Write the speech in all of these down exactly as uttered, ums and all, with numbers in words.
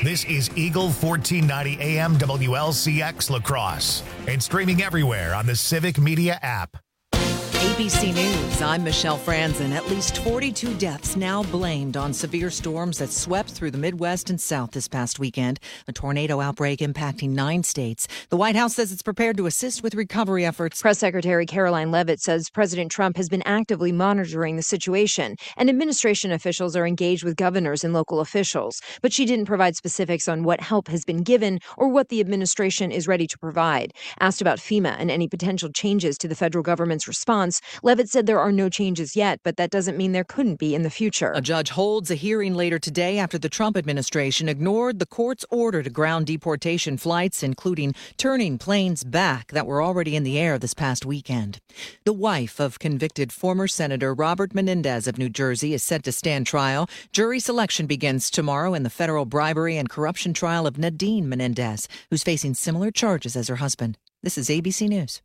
This is Eagle fourteen ninety A M W L C X La Crosse and streaming everywhere on the Civic Media app. A B C News, I'm Michelle Franzen. At least forty-two deaths now blamed on severe storms that swept through the Midwest and South this past weekend. A tornado outbreak impacting nine states. The White House says it's prepared to assist with recovery efforts. Press Secretary Caroline Leavitt says President Trump has been actively monitoring the situation, and administration officials are engaged with governors and local officials. But she didn't provide specifics on what help has been given or what the administration is ready to provide. Asked about FEMA and any potential changes to the federal government's response, Leavitt said there are no changes yet, but that doesn't mean there couldn't be in the future. A judge holds a hearing later today after the Trump administration ignored the court's order to ground deportation flights, including turning planes back that were already in the air this past weekend. The wife of convicted former Senator Robert Menendez of New Jersey is set to stand trial. Jury selection begins tomorrow in the federal bribery and corruption trial of Nadine Menendez, who's facing similar charges as her husband. This is A B C News.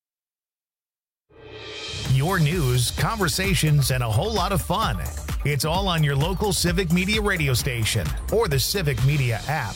Your news, conversations, and a whole lot of fun. It's all on your local Civic Media radio station or the Civic Media app.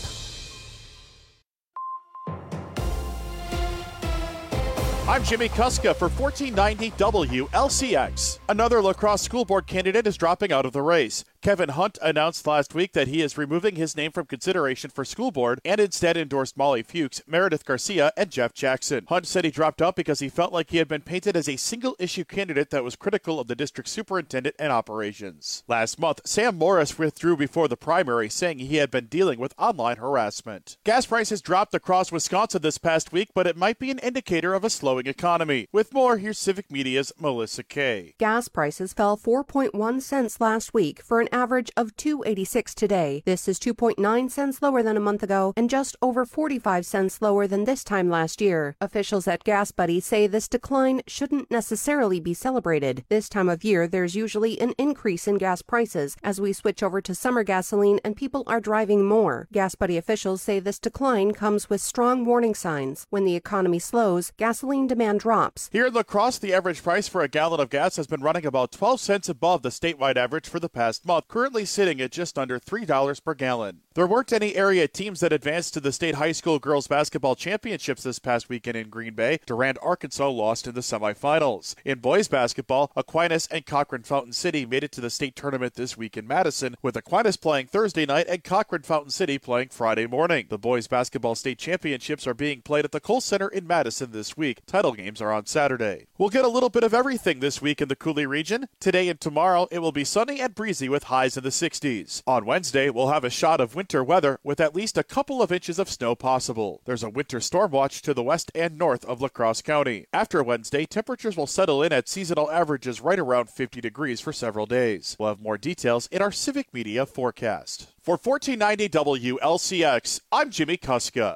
I'm Jimmy Kuska for fourteen ninety W L C X. Another La Crosse school board candidate is dropping out of the race. Kevin Hunt announced last week that he is removing his name from consideration for school board and instead endorsed Molly Fuchs, Meredith Garcia, and Jeff Jackson. Hunt said he dropped out because he felt like he had been painted as a single-issue candidate that was critical of the district superintendent and operations. Last month, Sam Morris withdrew before the primary, saying he had been dealing with online harassment. Gas prices dropped across Wisconsin this past week, but it might be an indicator of a slowing economy. With more, here's Civic Media's Melissa Kay. Gas prices fell four point one cents last week for an average of two dollars and eighty-six cents today. This is two point nine cents lower than a month ago and just over forty-five cents lower than this time last year. Officials at Gas Buddy say this decline shouldn't necessarily be celebrated. This time of year, there's usually an increase in gas prices as we switch over to summer gasoline and people are driving more. Gas Buddy officials say this decline comes with strong warning signs. When the economy slows, gasoline demand drops. Here in La Crosse, the average price for a gallon of gas has been running about twelve cents above the statewide average for the past month, currently sitting at just under three dollars per gallon. There weren't any area teams that advanced to the state high school girls basketball championships this past weekend in Green Bay. Durand, Arkansas lost in the semifinals. In boys basketball, Aquinas and Cochrane Fountain City made it to the state tournament this week in Madison, with Aquinas playing Thursday night and Cochrane Fountain City playing Friday morning. The boys basketball state championships are being played at the Kohl Center in Madison this week. Title games are on Saturday. We'll get a little bit of everything this week in the Coulee region. Today and tomorrow, it will be sunny and breezy with highs in the sixties. On Wednesday, we'll have a shot of winter weather with at least a couple of inches of snow possible. There's a winter storm watch to the west and north of La Crosse County. After Wednesday, temperatures will settle in at seasonal averages right around fifty degrees for several days. We'll have more details in our Civic Media forecast. For fourteen ninety W L C X, I'm Jimmy Kuska.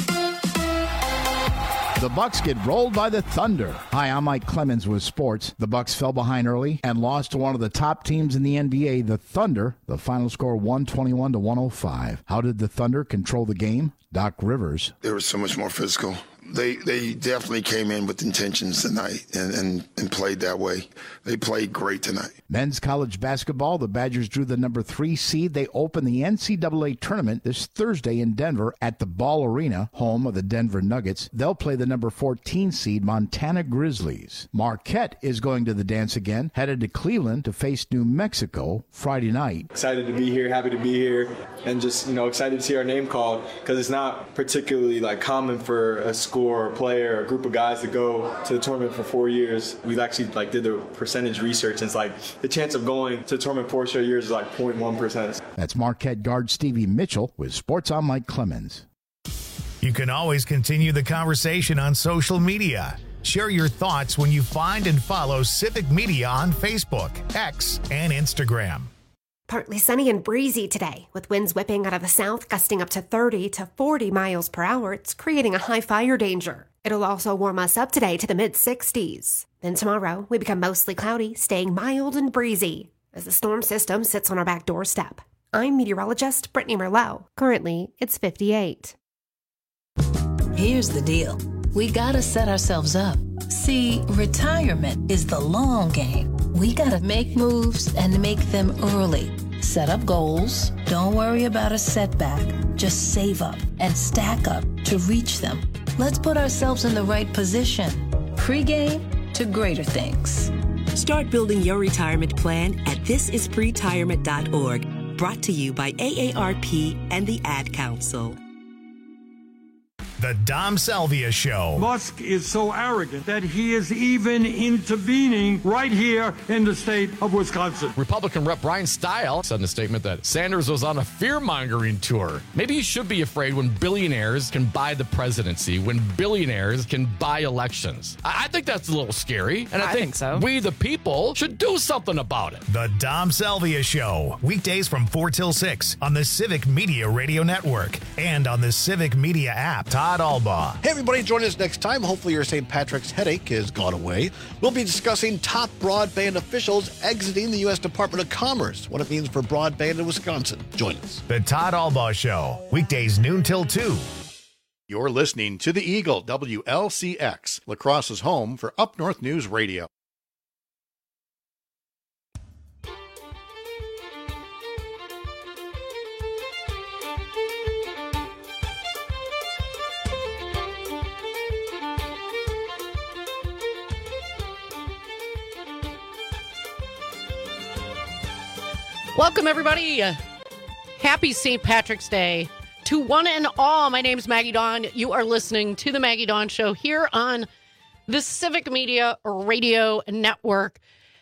The Bucks get rolled by the Thunder. Hi, I'm Mike Clemens with sports. The Bucks fell behind early and lost to one of the top teams in the N B A, the Thunder. The final score one twenty-one to one oh five. How did the Thunder control the game? Doc Rivers. They were so much more physical. They they definitely came in with intentions tonight and, and, and played that way. They played great tonight. Men's college basketball, the Badgers drew the number three seed. They open the N C double A tournament this Thursday in Denver at the Ball Arena, home of the Denver Nuggets. They'll play the number fourteen seed Montana Grizzlies. Marquette is going to the dance again, headed to Cleveland to face New Mexico Friday night. Excited to be here, happy to be here, and just, you know, excited to see our name called because it's not particularly like common for a school or a player or a group of guys to go to the tournament for four years. We actually like did the percentage research, and it's like the chance of going to the tournament four straight years is like zero point one percent. That's Marquette guard Stevie Mitchell with Sports on Mike Clemens. You can always continue the conversation on social media. Share your thoughts when you find and follow Civic Media on Facebook, X, and Instagram. Partly sunny and breezy today, with winds whipping out of the south, gusting up to thirty to forty miles per hour. It's creating a high fire danger. It'll also warm us up today to the mid-sixties. Then tomorrow, we become mostly cloudy, staying mild and breezy as the storm system sits on our back doorstep. I'm meteorologist Brittany Merlot. Currently, it's fifty-eight. Here's the deal. We gotta set ourselves up. See, retirement is the long game. We gotta make moves and make them early Set up goals. Don't worry about a setback. Just save up and stack up to reach them. Let's put ourselves in the right position. Pre-game to greater things. Start building your retirement plan at this is pretirement dot org. Brought to you by A A R P and the Ad Council. The Dom Salvia Show. Musk is so arrogant that he is even intervening right here in the state of Wisconsin. Republican Rep Brian Stile said in a statement that Sanders was on a fear-mongering tour. Maybe you should be afraid when billionaires can buy the presidency, when billionaires can buy elections. I, I think that's a little scary, and I, I think, think so. we, the people, should do something about it. The Dom Salvia Show. Weekdays from four till six on the Civic Media Radio Network and on the Civic Media app. Todd Albaugh. Hey, everybody, join us next time. Hopefully your Saint Patrick's headache has gone away. We'll be discussing top broadband officials exiting the U S Department of Commerce, what it means for broadband in Wisconsin. Join us. The Todd Albaugh Show. Weekdays noon till two. You're listening to The Eagle, W L C X, La Crosse's home for Up North News Radio. Welcome, everybody. Happy Saint Patrick's Day to one and all. My name's Maggie Dawn. You are listening to the Maggie Dawn Show here on the Civic Media Radio Network.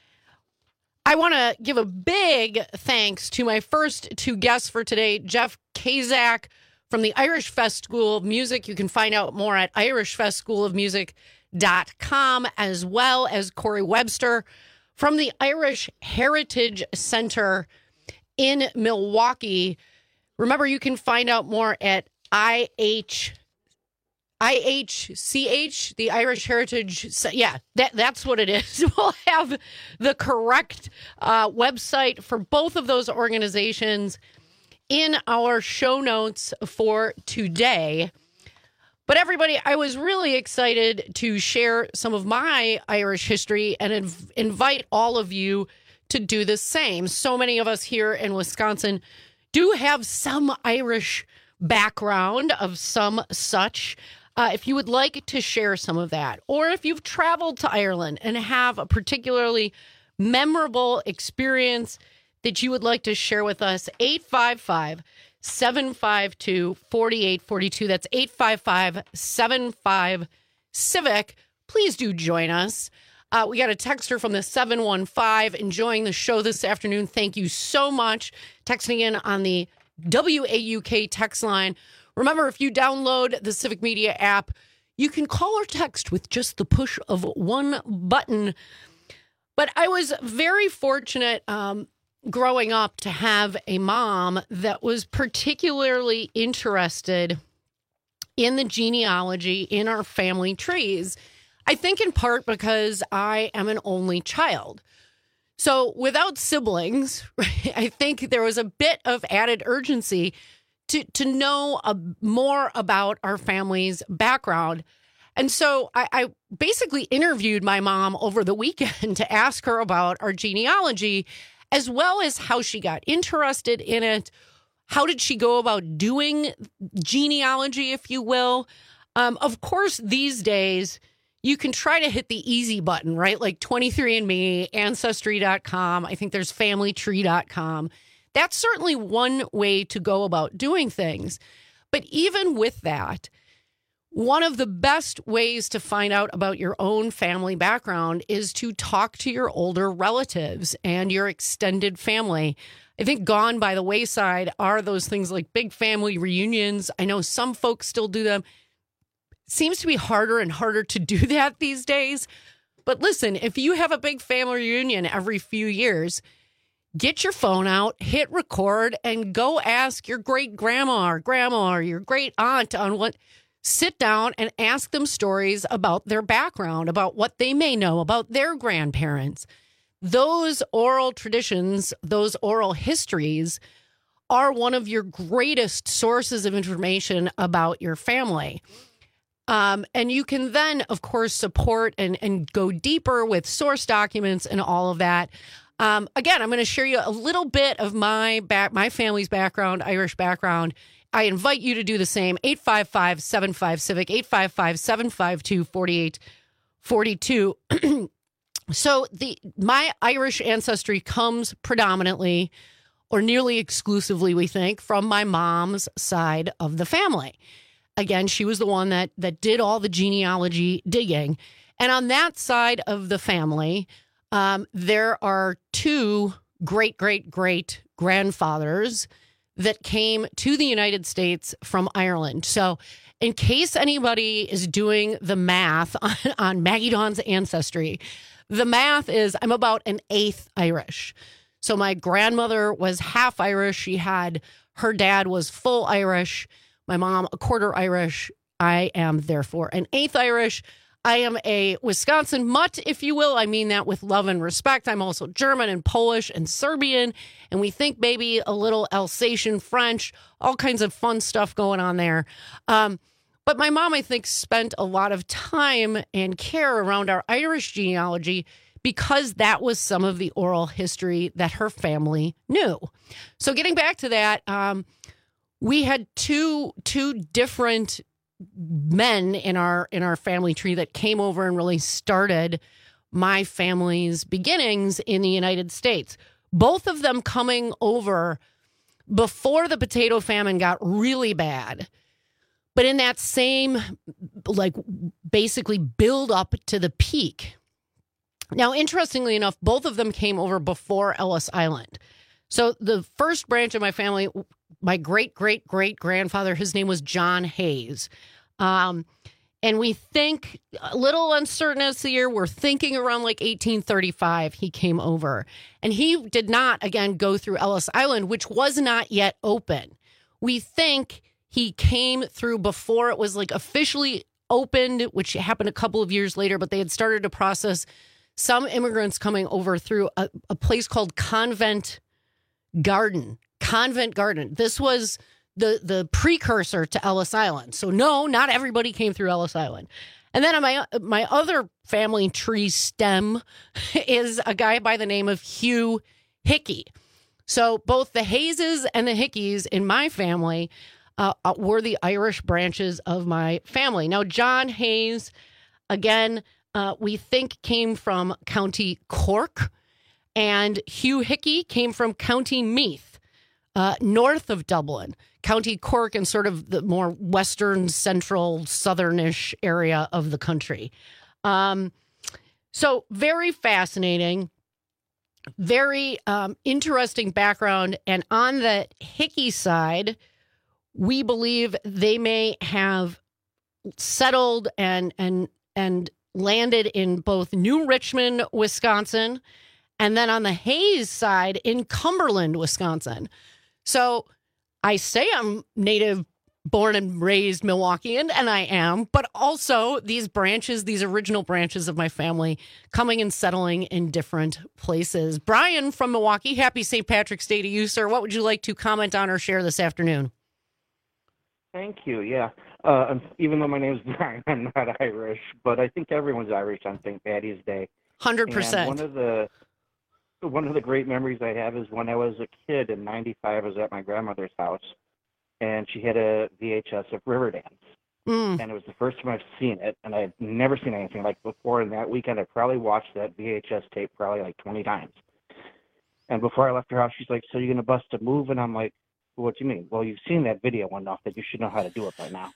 I want to give a big thanks to my first two guests for today, Jeff Kazak from the Irish Fest School of Music. You can find out more at irish fest school of music dot com, as well as Corey Webster from the Irish Heritage Center in Milwaukee. Remember, you can find out more at I H, I H C H, the Irish Heritage. Yeah, that, that's what it is. We'll have the correct uh, website for both of those organizations in our show notes for today. But everybody, I was really excited to share some of my Irish history and inv- invite all of you to do the same. So many of us here in Wisconsin do have some Irish background of some such. Uh, if you would like to share some of that, or if you've traveled to Ireland and have a particularly memorable experience that you would like to share with us, eight five five, seven five two, four eight four two. That's eight five five, seven five, CIVIC. Please do join us. Uh, we got a texter from the seven one five enjoying the show this afternoon. Thank you so much. Texting in on the W A U K text line. Remember, if you download the Civic Media app, you can call or text with just the push of one button. But I was very fortunate um, growing up to have a mom that was particularly interested in the genealogy in our family trees. I think in part because I am an only child. So without siblings, I think there was a bit of added urgency to, to know a, more about our family's background. And so I, I basically interviewed my mom over the weekend to ask her about our genealogy, as well as how she got interested in it. How did she go about doing genealogy, if you will? Um, of course, these days, you can try to hit the easy button, right? Like twenty-three and me, Ancestry dot com. I think there's Family Tree dot com. That's certainly one way to go about doing things. But even with that, one of the best ways to find out about your own family background is to talk to your older relatives and your extended family. I think gone by the wayside are those things like big family reunions. I know some folks still do them. Seems to be harder and harder to do that these days. But listen, if you have a big family reunion every few years, get your phone out, hit record, and go ask your great grandma or grandma or your great aunt on what. Sit down and ask them stories about their background, about what they may know about their grandparents. Those oral traditions, those oral histories are one of your greatest sources of information about your family. Um, and you can then, of course, support and, and go deeper with source documents and all of that. Um, again, I'm going to share you a little bit of my back, my family's background, Irish background. I invite you to do the same. eight five five, seven five, civic, eight five five, seven five two, four eight four two. So the my Irish ancestry comes predominantly or nearly exclusively, we think, from my mom's side of the family. Again, she was the one that that did all the genealogy digging. And on that side of the family, um, there are two great, great, great grandfathers that came to the United States from Ireland. So in case anybody is doing the math on, on Maggie Dawn's ancestry, the math is I'm about an eighth Irish. So my grandmother was half Irish. She had, her dad was full Irish. My mom, a quarter Irish. I am therefore an eighth Irish. I am a Wisconsin mutt, if you will. I mean that with love and respect. I'm also German and Polish and Serbian. And we think maybe a little Alsatian French, all kinds of fun stuff going on there. Um, but my mom, I think, spent a lot of time and care around our Irish genealogy because that was some of the oral history that her family knew. So getting back to that, um, we had two two different men in our in our family tree that came over and really started my family's beginnings in the United States. Both of them coming over before the potato famine got really bad. But in that same, like, basically build up to the peak. Now, interestingly enough, both of them came over before Ellis Island. So the first branch of my family, my great, great, great grandfather, his name was John Hayes. Um, and we think, a little uncertain as the year, we're thinking around like eighteen thirty-five, he came over. And he did not, again, go through Ellis Island, which was not yet open. We think he came through before it was like officially opened, which happened a couple of years later, but they had started to process some immigrants coming over through a, a place called Convent Garden. Convent Garden. This was the the precursor to Ellis Island. So no, not everybody came through Ellis Island. And then on my my other family tree stem is a guy by the name of Hugh Hickey. So both the Hayeses and the Hickeys in my family uh, were the Irish branches of my family. Now, John Hayes, again, uh, we think came from County Cork, and Hugh Hickey came from County Meath, uh, north of Dublin. County Cork and sort of the more western, central, southernish area of the country. Um, so very fascinating, very um, interesting background. And on the Hickey side, we believe they may have settled and and and landed in both New Richmond, Wisconsin, and then on the Hayes side in Cumberland, Wisconsin. So I say I'm native born and raised Milwaukeean, and I am, but also these branches, these original branches of my family coming and settling in different places. Brian from Milwaukee, happy Saint Patrick's Day to you, sir. What would you like to comment on or share this afternoon? Thank you. Yeah. Uh, even though my name is Brian, I'm not Irish, but I think everyone's Irish on Saint Patty's Day. one hundred percent. And one of the one of the great memories I have is when I was a kid in ninety-five, I was at my grandmother's house, and she had a V H S of Riverdance. Mm. And it was the first time I've seen it, and I had never seen anything like before. And that weekend, I probably watched that V H S tape probably like twenty times. And before I left her house, she's like, "So you're going to bust a move?" And I'm like, well, "What do you mean?" "Well, you've seen that video enough that you should know how to do it by now."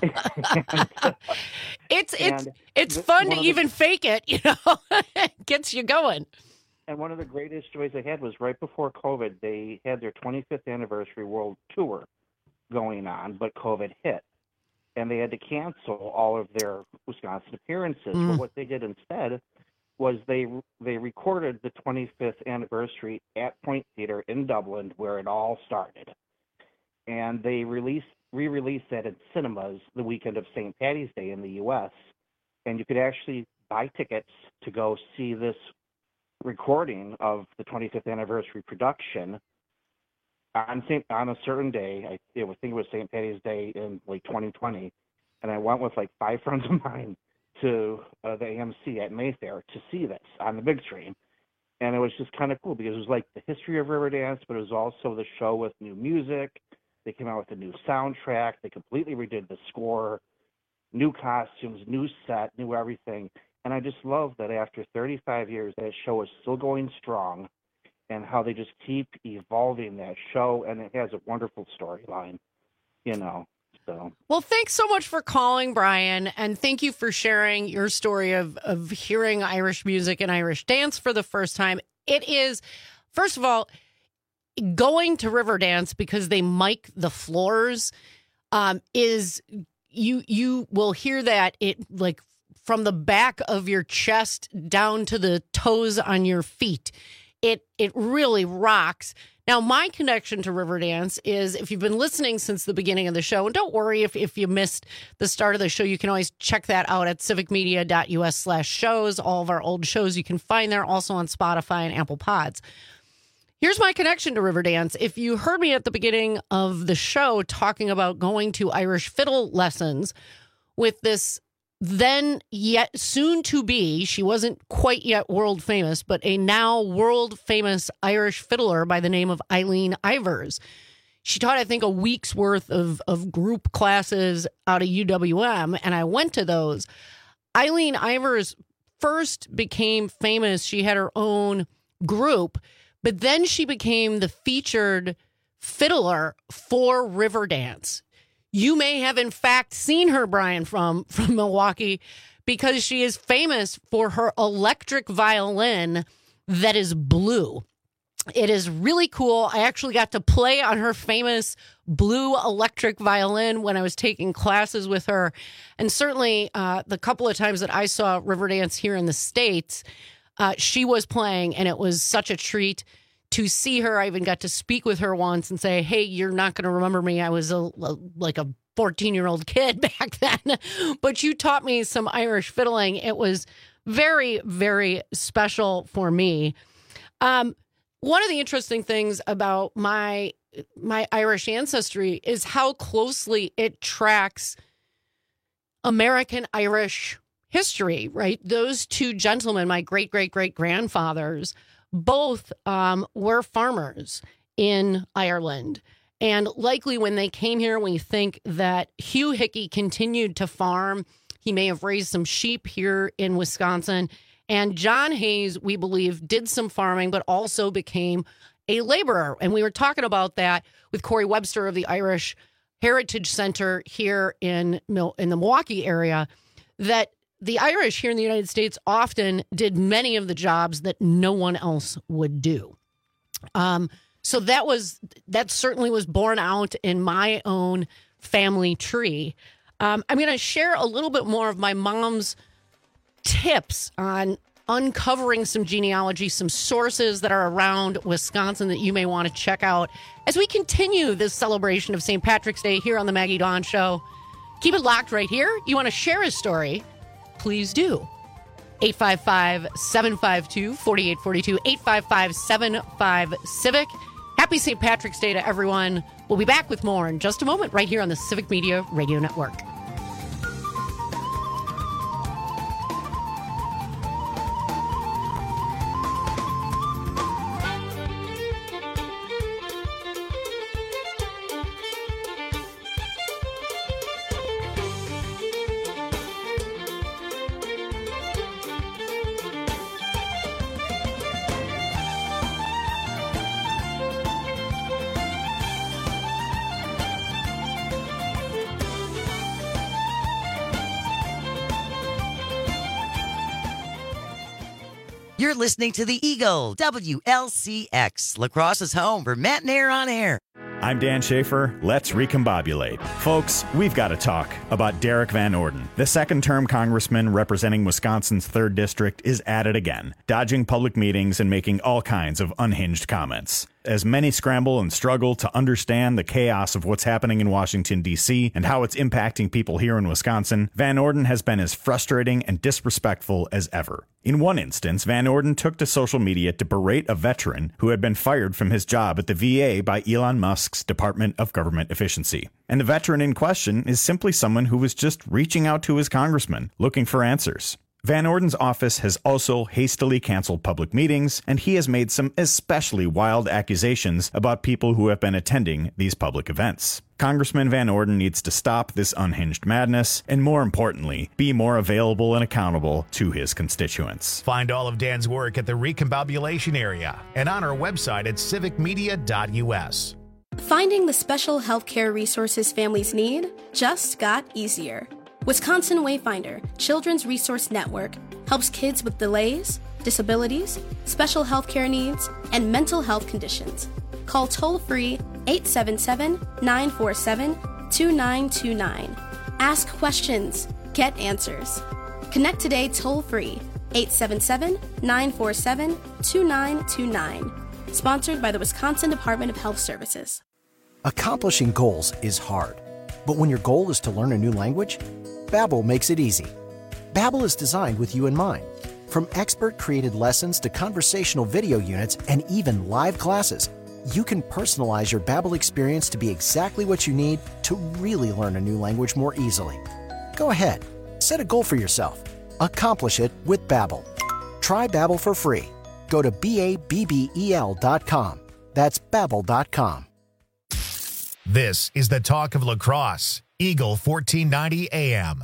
it's it's it's fun to even the, fake it, you know. It gets you going. And one of the greatest joys they had was right before COVID, they had their twenty-fifth anniversary world tour going on, but COVID hit. And they had to cancel all of their Wisconsin appearances. Mm. But what they did instead was they they recorded the twenty-fifth anniversary at Point Theatre in Dublin, where it all started. And they released re-released that in cinemas the weekend of Saint Patty's Day in the U S. And you could actually buy tickets to go see this recording of the twenty-fifth anniversary production on Saint on a certain day. I, I think it was Saint Patty's Day in like twenty twenty, and I went with like five friends of mine to uh, the A M C at Mayfair to see this on the big screen. And it was just kind of cool because it was like the history of Riverdance, but it was also the show with new music. They came out with a new soundtrack. They completely redid the score, new costumes, new set, new everything. And I just love that after thirty-five years, that show is still going strong, and how they just keep evolving that show, and it has a wonderful storyline, you know. So. Well, thanks so much for calling, Brian, and thank you for sharing your story of, of hearing Irish music and Irish dance for the first time. It is, first of all, going to Riverdance because they mic the floors um, is, you you will hear that it like from the back of your chest down to the toes on your feet. It it really rocks. Now, my connection to Riverdance is, if you've been listening since the beginning of the show, and don't worry if, if you missed the start of the show, you can always check that out at civicmedia.us slash shows. All of our old shows you can find there, also on Spotify and Apple Pods. Here's my connection to Riverdance. If you heard me at the beginning of the show talking about going to Irish fiddle lessons with this then yet soon to be, she wasn't quite yet world famous, but a now world famous Irish fiddler by the name of Eileen Ivers. She taught, I think, a week's worth of, of group classes out of U W M, and I went to those. Eileen Ivers first became famous. She had her own group, but then she became the featured fiddler for Riverdance. You may have, in fact, seen her, Brian, from, from Milwaukee, because she is famous for her electric violin that is blue. It is really cool. I actually got to play on her famous blue electric violin when I was taking classes with her. And certainly uh, the couple of times that I saw Riverdance here in the States, uh, she was playing, and it was such a treat to see her. I even got to speak with her once and say, hey, you're not going to remember me. I was a, a like a fourteen-year-old kid back then, but you taught me some Irish fiddling. It was very, very special for me. Um, one of the interesting things about my my Irish ancestry is how closely it tracks American Irish history, right? Those two gentlemen, my great-great-great-grandfathers, both um, were farmers in Ireland. And likely when they came here, we think that Hugh Hickey continued to farm. He may have raised some sheep here in Wisconsin. And John Hayes, we believe, did some farming, but also became a laborer. And we were talking about that with Corey Webster of the Irish Heritage Center here in, in the Milwaukee area, that the Irish here in the United States often did many of the jobs that no one else would do. Um, so that was that certainly was borne out in my own family tree. Um, I'm going to share a little bit more of my mom's tips on uncovering some genealogy, some sources that are around Wisconsin that you may want to check out as we continue this celebration of Saint Patrick's Day here on the Maggie Dawn Show. Keep it locked right here. You want to share a story? Please do. eight five five, seven five two, four eight four two, eight five five, seven five, Civic. Happy Saint Patrick's Day to everyone. We'll be back with more in just a moment right here on the Civic Media Radio Network. You're listening to the Eagle, W L C X, La Crosse's home for Matt and Air on Air. I'm Dan Schaefer. Let's recombobulate. Folks, we've got to talk about Derek Van Orden. The second-term congressman representing Wisconsin's third District is at it again, dodging public meetings and making all kinds of unhinged comments. As many scramble and struggle to understand the chaos of what's happening in Washington, D C and how it's impacting people here in Wisconsin, Van Orden has been as frustrating and disrespectful as ever. In one instance, Van Orden took to social media to berate a veteran who had been fired from his job at the V A by Elon Musk's Department of Government Efficiency. And the veteran in question is simply someone who was just reaching out to his congressman, looking for answers. Van Orden's office has also hastily canceled public meetings, and he has made some especially wild accusations about people who have been attending these public events. Congressman Van Orden needs to stop this unhinged madness, and more importantly, be more available and accountable to his constituents. Find all of Dan's work at the Recombobulation area and on our website at civic media dot u s. Finding the special healthcare resources families need just got easier. Wisconsin Wayfinder Children's Resource Network helps kids with delays, disabilities, special healthcare needs, and mental health conditions. Call toll-free eight seven seven, nine four seven, two nine two nine. Ask questions. Get answers. Connect today toll-free eight seven seven, nine four seven, two nine two nine. Sponsored by the Wisconsin Department of Health Services. Accomplishing goals is hard. But when your goal is to learn a new language, Babbel makes it easy. Babbel is designed with you in mind. From expert-created lessons to conversational video units and even live classes, you can personalize your Babbel experience to be exactly what you need to really learn a new language more easily. Go ahead, set a goal for yourself. Accomplish it with Babbel. Try Babbel for free. Go to B A B B E L dot com. That's Babbel dot com. This is the talk of La Crosse, Eagle fourteen ninety A M.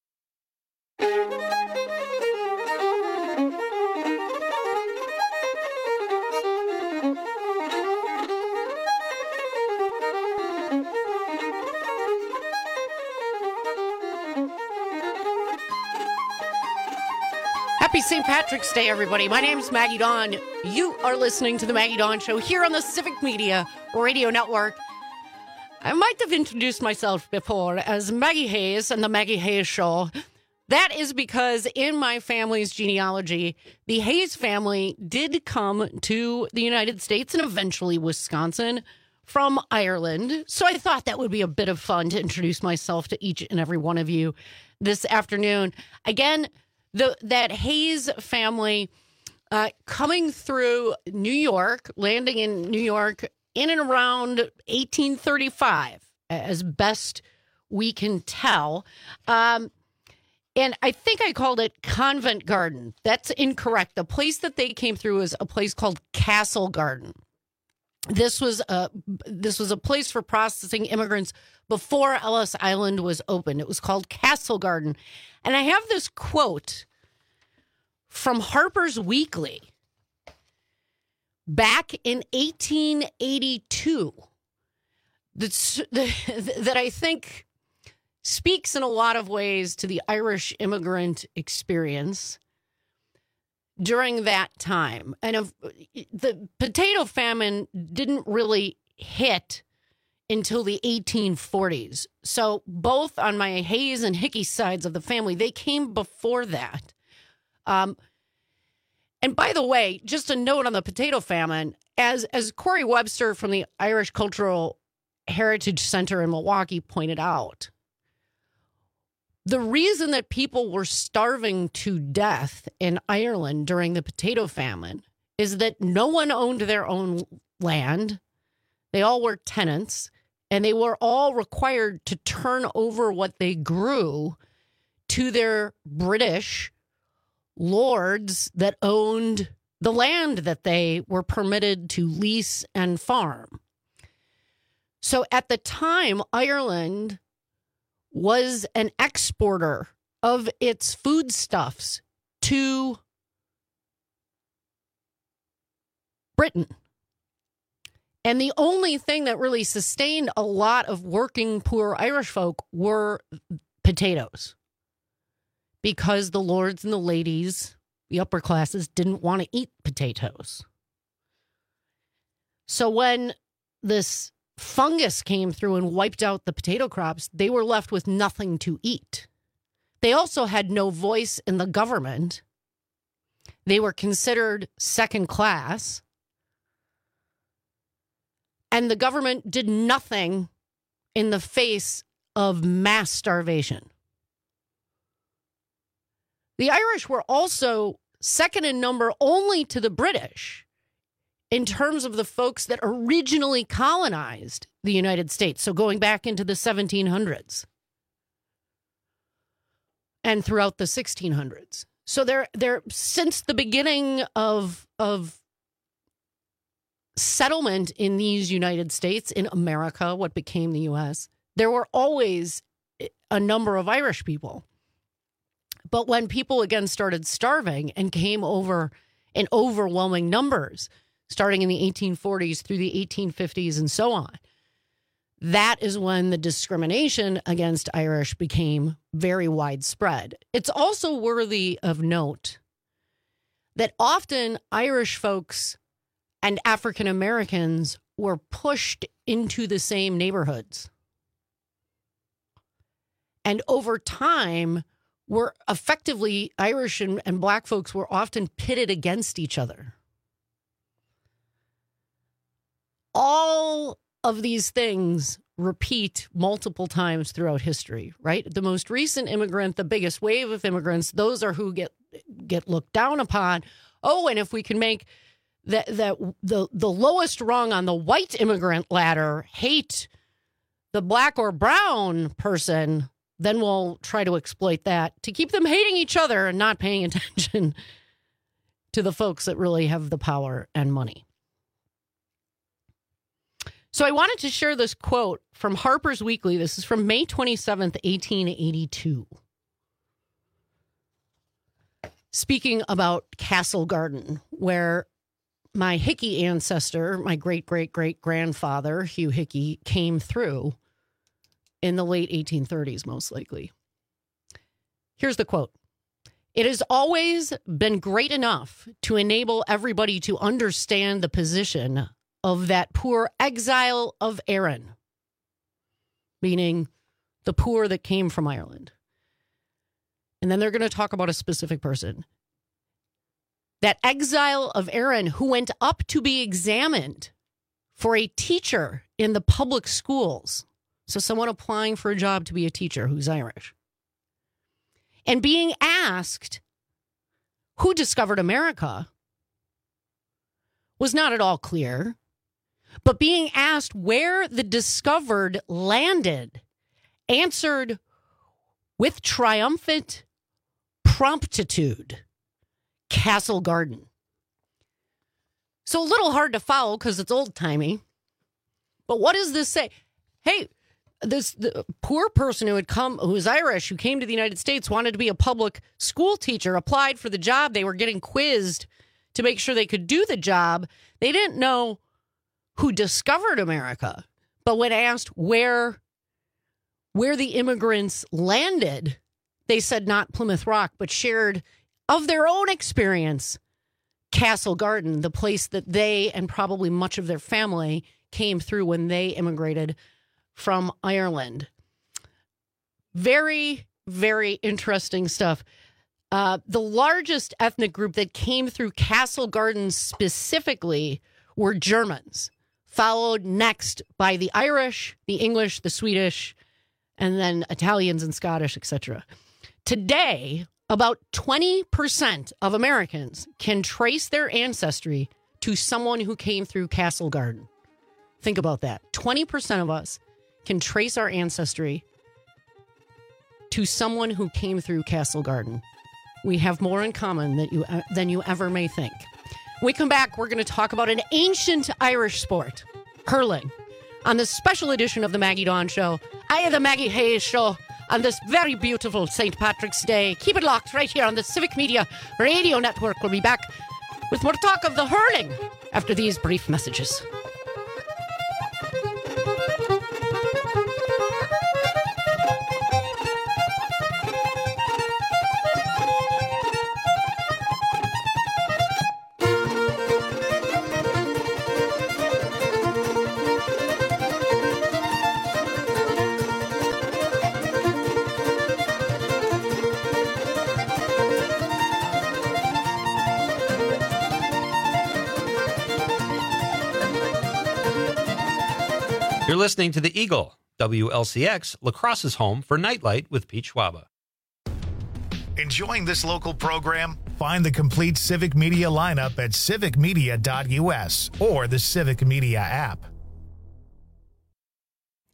Happy Saint Patrick's Day, everybody. My name is Maggie Dawn. You are listening to the Maggie Dawn Show here on the Civic Media Radio Network. I might have introduced myself before as Maggie Hayes and the Maggie Hayes Show. That is because in my family's genealogy, the Hayes family did come to the United States and eventually Wisconsin from Ireland. So I thought that would be a bit of fun to introduce myself to each and every one of you this afternoon. Again, the that Hayes family uh, coming through New York, landing in New York in and around eighteen thirty-five, as best we can tell. Um, and I think I called it Convent Garden. That's incorrect. The place that they came through is a place called Castle Garden. This was a, this was a place for processing immigrants before Ellis Island was opened. It was called Castle Garden. And I have this quote from Harper's Weekly back in eighteen eighty-two that's, that I think speaks in a lot of ways to the Irish immigrant experience during that time. And if, the potato famine didn't really hit until the eighteen forties. So both on my Hayes and Hickey sides of the family, they came before that. Um, and by the way, just a note on the potato famine, as, as Corey Webster from the Irish Cultural Heritage Center in Milwaukee pointed out, the reason that people were starving to death in Ireland during the potato famine is that no one owned their own land. They all were tenants, and they were all required to turn over what they grew to their British lords that owned the land that they were permitted to lease and farm. So at the time, Ireland was an exporter of its foodstuffs to Britain. And the only thing that really sustained a lot of working poor Irish folk were potatoes, because the lords and the ladies, the upper classes, didn't want to eat potatoes. So when this fungus came through and wiped out the potato crops, they were left with nothing to eat. They also had no voice in the government. They were considered second class. And the government did nothing in the face of mass starvation. The Irish were also second in number only to the British in terms of the folks that originally colonized the United States. So going back into the seventeen hundreds and throughout the sixteen hundreds. So they're, they're since the beginning of of settlement in these United States, in America, what became the U S, there were always a number of Irish people. But when people again started starving and came over in overwhelming numbers, starting in the eighteen forties through the eighteen fifties and so on, that is when the discrimination against Irish became very widespread. It's also worthy of note that often Irish folks and African Americans were pushed into the same neighborhoods. And over time, were effectively Irish and, and Black folks were often pitted against each other. All of these things repeat multiple times throughout history, right? The most recent immigrant, the biggest wave of immigrants, those are who get get looked down upon. Oh, and if we can make that that the the lowest rung on the white immigrant ladder hate the Black or brown person, then we'll try to exploit that to keep them hating each other and not paying attention to the folks that really have the power and money. So I wanted to share this quote from Harper's Weekly. This is from May twenty-seventh, eighteen eighty-two. Speaking about Castle Garden, where my Hickey ancestor, my great-great-great-grandfather, Hugh Hickey, came through in the late eighteen thirties, most likely. Here's the quote. "It has always been great enough to enable everybody to understand the position of that poor exile of Erin," meaning the poor that came from Ireland. And then they're going to talk about a specific person. "That exile of Erin who went up to be examined for a teacher in the public schools." So someone applying for a job to be a teacher who's Irish. "And being asked who discovered America was not at all clear, but being asked where the discovered landed, answered with triumphant promptitude, Castle Garden." So a little hard to follow because it's old-timey. But what does this say? Hey, this the poor person who had come, who was Irish, who came to the United States, wanted to be a public school teacher, applied for the job. They were getting quizzed to make sure they could do the job. They didn't know who discovered America. But when asked where, where the immigrants landed, they said not Plymouth Rock, but shared of their own experience Castle Garden, the place that they and probably much of their family came through when they immigrated from Ireland. Very, very interesting stuff. Uh, the largest ethnic group that came through Castle Garden specifically were Germans, followed next by the Irish, the English, the Swedish, and then Italians and Scottish, et cetera. Today, about twenty percent of Americans can trace their ancestry to someone who came through Castle Garden. Think about that. twenty percent of us can trace our ancestry to someone who came through Castle Garden. We have more in common than you, uh, than you ever may think. When we come back, we're going to talk about an ancient Irish sport, hurling, on this special edition of the Maggie Dawn Show. I am the Maggie Hayes Show on this very beautiful Saint Patrick's Day. Keep it locked right here on the Civic Media Radio Network. We'll be back with more talk of the hurling after these brief messages. You're listening to The Eagle, W L C X, La Crosse's home for Nightlight with Pete Schwaba. Enjoying this local program? Find the complete Civic Media lineup at civic media dot u s or the Civic Media app.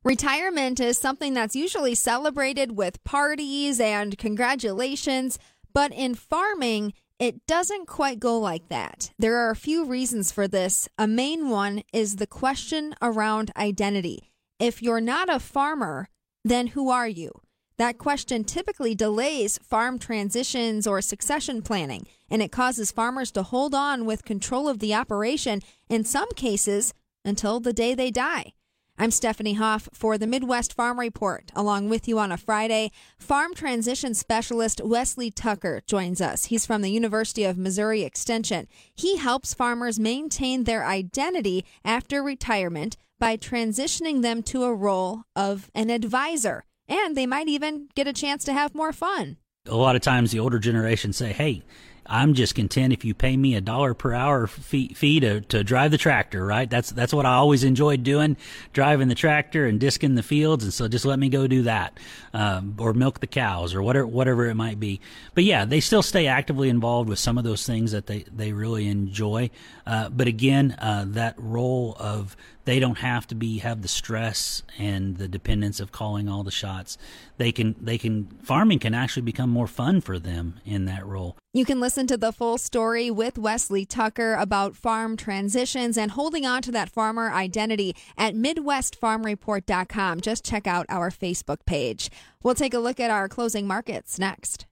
Retirement is something that's usually celebrated with parties and congratulations, But in farming, it doesn't quite go like that. There are a few reasons for this. A main one is the question around identity. If you're not a farmer, then who are you? That question typically delays farm transitions or succession planning, and it causes farmers to hold on with control of the operation, in some cases, until the day they die. I'm Stephanie Hoff for the Midwest Farm Report. Along with you on a Friday, farm transition specialist Wesley Tucker joins us. He's from the University of Missouri Extension. He helps farmers maintain their identity after retirement by transitioning them to a role of an advisor. And they might even get a chance to have more fun. A lot of times the older generation say, hey, I'm just content if you pay me a dollar per hour fee, fee to, to drive the tractor, right? That's that's what I always enjoyed doing, driving the tractor and disking the fields, and so just let me go do that, um, or milk the cows, or whatever whatever it might be. But yeah, they still stay actively involved with some of those things that they, they really enjoy. Uh, but again, uh, that role of they don't have to be have the stress and the dependence of calling all the shots. They can they can farming can actually become more fun for them in that role. You can listen to the full story with Wesley Tucker about farm transitions and holding on to that farmer identity at Midwest Farm Report dot com. Just check out our Facebook page. We'll take a look at our closing markets next.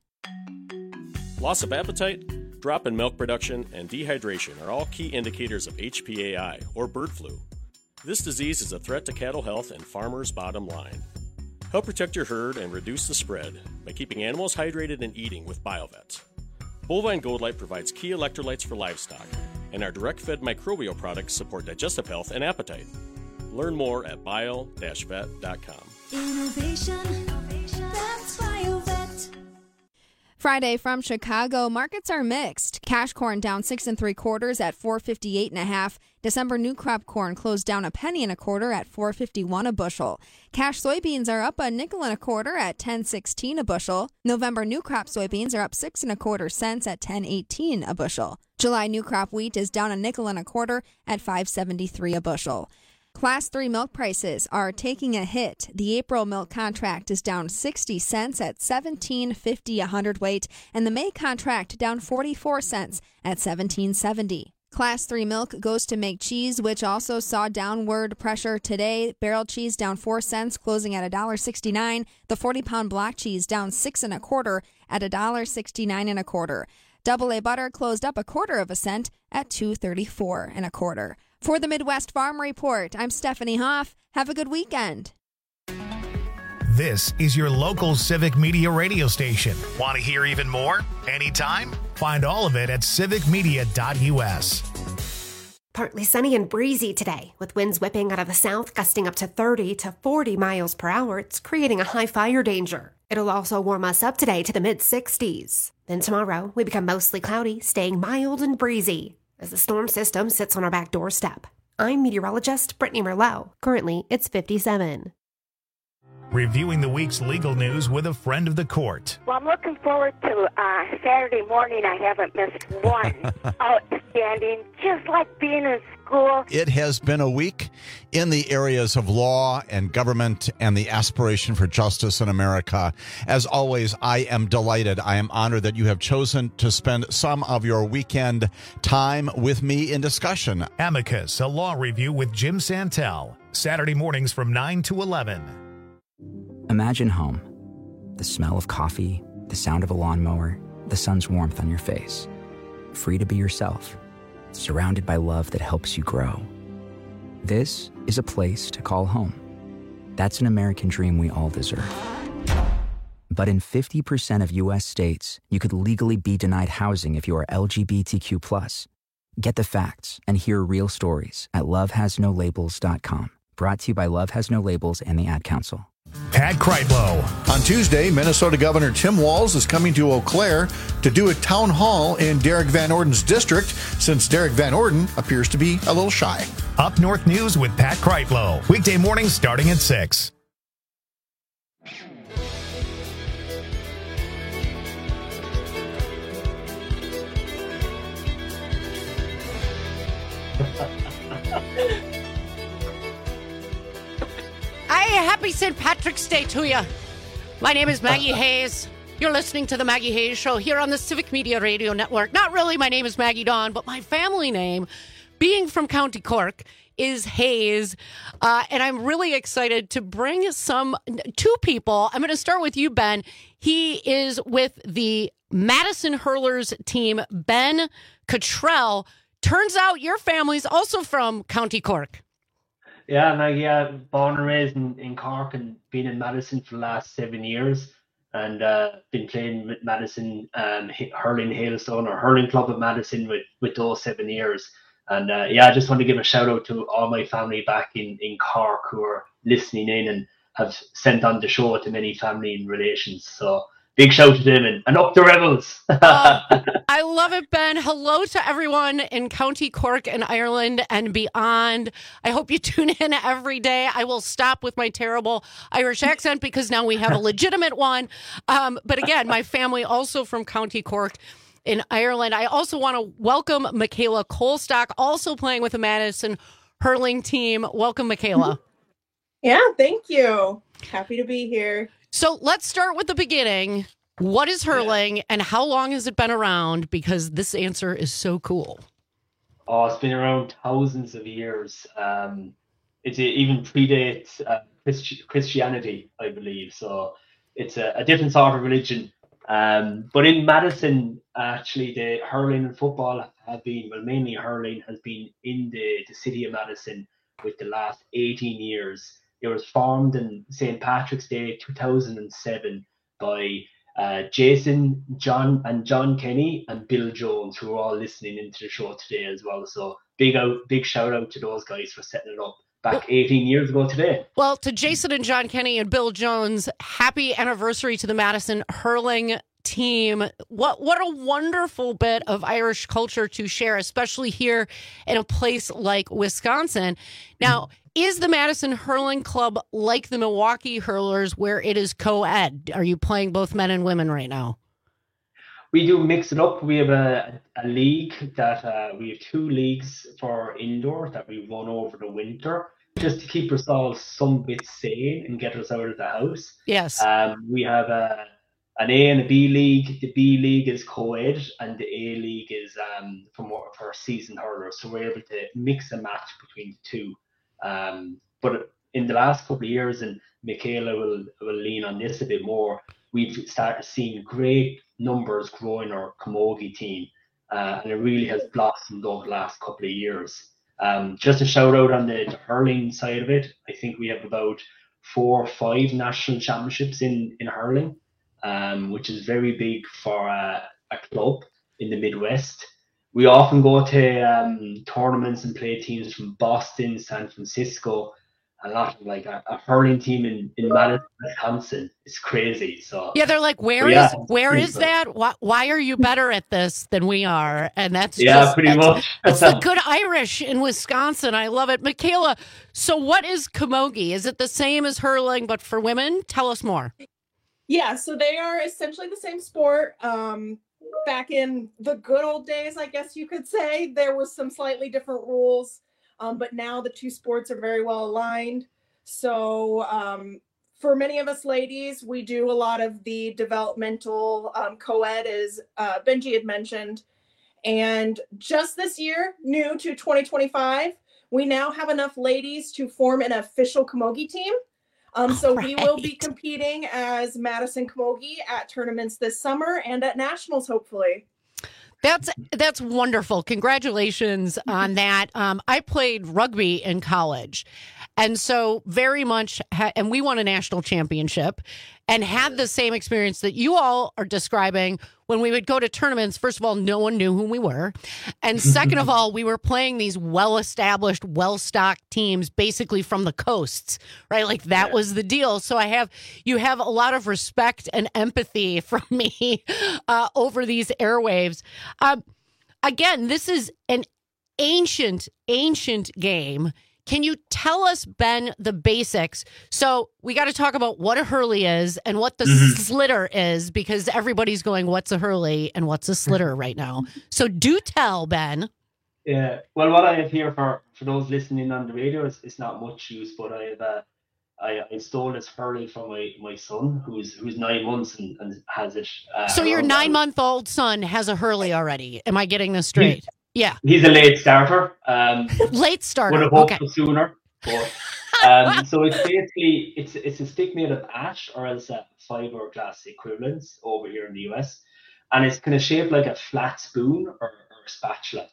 Loss of appetite, drop in milk production, and dehydration are all key indicators of H P A I, or bird flu. This disease is a threat to cattle health and farmers' bottom line. Help protect your herd and reduce the spread by keeping animals hydrated and eating with BioVet. Bovine Gold Light provides key electrolytes for livestock, and our direct-fed microbial products support digestive health and appetite. Learn more at bio dash vet dot com. Innovation, that's BioVet. Friday from Chicago, markets are mixed. Cash corn down six and three quarters at four fifty-eight and a half. December new crop corn closed down a penny and a quarter at four fifty-one a bushel. Cash soybeans are up a nickel and a quarter at ten sixteen a bushel. November new crop soybeans are up six and a quarter cents at ten eighteen a bushel. July new crop wheat is down a nickel and a quarter at five seventy-three a bushel. Class three milk prices are taking a hit. The April milk contract is down sixty cents at seventeen fifty a hundredweight, and the May contract down forty-four cents at seventeen seventy. Class three milk goes to make cheese, which also saw downward pressure today. Barrel cheese down four cents, closing at one dollar sixty-nine. The forty-pound block cheese down six and a quarter at one dollar sixty-nine and a quarter. Double A butter closed up a quarter of a cent at two thirty-four and a quarter. For the Midwest Farm Report, I'm Stephanie Hoff. Have a good weekend. This is your local Civic Media radio station. Want to hear even more? Anytime? Find all of it at civic media dot u s. Partly sunny and breezy today, with winds whipping out of the south, gusting up to thirty to forty miles per hour. It's creating a high fire danger. It'll also warm us up today to the mid sixties. Then tomorrow, we become mostly cloudy, staying mild and breezy as the storm system sits on our back doorstep. I'm meteorologist Brittany Merlot. Currently, it's fifty-seven. Reviewing the week's legal news with a friend of the court. Well, I'm looking forward to uh, Saturday morning. I haven't missed one. Outstanding, just like being in school. It has been a week in the areas of law and government and the aspiration for justice in America. As always, I am delighted. I am honored that you have chosen to spend some of your weekend time with me in discussion. Amicus, a law review with Jim Santel. Saturday mornings from nine to eleven. Imagine home. The smell of coffee, the sound of a lawnmower, the sun's warmth on your face. Free to be yourself, surrounded by love that helps you grow. This is a place to call home. That's an American dream we all deserve. But in fifty percent of U S states, you could legally be denied housing if you are L G B T Q plus. Get the facts and hear real stories at love has no labels dot com. Brought to you by Love Has No Labels and the Ad Council. Pat Kreitlow. On Tuesday, Minnesota Governor Tim Walz is coming to Eau Claire to do a town hall in Derek Van Orden's district, since Derek Van Orden appears to be a little shy. Up North News with Pat Kreitlow. Weekday mornings starting at six. Hey, happy Saint Patrick's Day to you. My name is Maggie Hayes. You're listening to the Maggie Hayes Show here on the Civic Media Radio Network. Not really, my name is Maggie Dawn, but my family name, being from County Cork, is Hayes. Uh, and I'm really excited to bring some two people. I'm going to start with you, Ben. He is with the Madison Hurlers team, Ben Cottrell. Turns out your family's also from County Cork. Yeah, Maggie, yeah, born and raised in, in Cork and been in Madison for the last seven years. And uh, been playing with Madison um, Hurling Hailstone or Hurling Club of Madison with, with those seven years. And uh, yeah, I just want to give a shout out to all my family back in, in Cork who are listening in and have sent on the show to many family and relations. So big shout to them and, and up the Rebels. Oh, I love it, Ben. Hello to everyone in County Cork and Ireland and beyond. I hope you tune in every day. I will stop with my terrible Irish accent because now we have a legitimate one. Um, but again, my family also from County Cork in Ireland. I also want to welcome Michaela Colstock, also playing with the Madison Hurling team. Welcome, Michaela. Yeah, thank you. Happy to be here. So let's start with the beginning. What is hurling and how long has it been around? Because this answer is so cool. Oh, it's been around thousands of years. Um, it even predates uh, Christi- Christianity, I believe. So it's a, a different sort of religion. Um, but in Madison, actually, the hurling and football have been, well, mainly hurling has been in the, the city of Madison with the last eighteen years. It was formed in Saint Patrick's Day two thousand seven by uh, Jason, John, and John Kenny and Bill Jones, who are all listening into the show today as well. So big out, big shout out to those guys for setting it up back eighteen years ago today. Well, to Jason and John Kenny and Bill Jones, happy anniversary to the Madison Hurling team. What what a wonderful bit of Irish culture to share, especially here in a place like Wisconsin. Now, is the Madison Hurling Club like the Milwaukee Hurlers where it is co-ed? Are you playing both men and women right now? We do mix it up. We have a, a league that uh, we have two leagues for indoor that we run over the winter just to keep ourselves some bit sane and get us out of the house. Yes. Um, we have a an A and a B league. The B league is co-ed and the A league is um, for more for seasoned hurlers. So we're able to mix and match between the two. Um, but in the last couple of years, and Michaela will, will lean on this a bit more, we've started seeing great numbers growing our camogie team. Uh, and it really has blossomed over the last couple of years. Um, just a shout out on the, the hurling side of it. I think we have about four or five national championships in, in hurling, um, which is very big for a, a club in the Midwest. We often go to um, tournaments and play teams from Boston, San Francisco. A lot of like a, a hurling team in, in Madison, Wisconsin. It's crazy. So yeah, they're like, where yeah, is where is cool. that? Why, why are you better at this than we are? And that's yeah, just, pretty that's, much. It's the good Irish in Wisconsin. I love it, Michaela. So, what is camogie? Is it the same as hurling but for women? Tell us more. Yeah, so they are essentially the same sport. Um, back in the good old days, I guess you could say, there was some slightly different rules. Um, but now the two sports are very well aligned. So um, for many of us ladies, we do a lot of the developmental um, co-ed, as uh, Benji had mentioned. And just this year, new to twenty twenty-five, we now have enough ladies to form an official camogie team. Um, so right. we will be competing as Madison Camogie at tournaments this summer and at nationals, hopefully. That's that's wonderful. Congratulations on that. Um, I played rugby in college. And so very much, ha- and we won a national championship and had the same experience that you all are describing when we would go to tournaments. First of all, no one knew who we were. And second of all, we were playing these well-established, well-stocked teams basically from the coasts, right? Like that yeah. was the deal. So I have, you have a lot of respect and empathy from me uh, over these airwaves. Um, again, this is an ancient, ancient game. Can you tell us, Ben, the basics? So we got to talk about what a hurley is and what the mm-hmm. slitter is, because everybody's going, what's a hurley and what's a slitter right now? So do tell, Ben. Yeah, well, what I have here for, for those listening on the radio is, is not much use, but I have a, I, I stole this hurley from my, my son, who's who's nine months and, and has it. Uh, So your around- nine month old son has a hurley already. Am I getting this straight? Yeah. He's a late starter. Um, Late starter. Would have hoped Okay. for sooner. But, um, so it's basically it's it's a stick made of ash or else a fiberglass equivalents over here in the U S, and it's kind of shaped like a flat spoon or, or a spatula.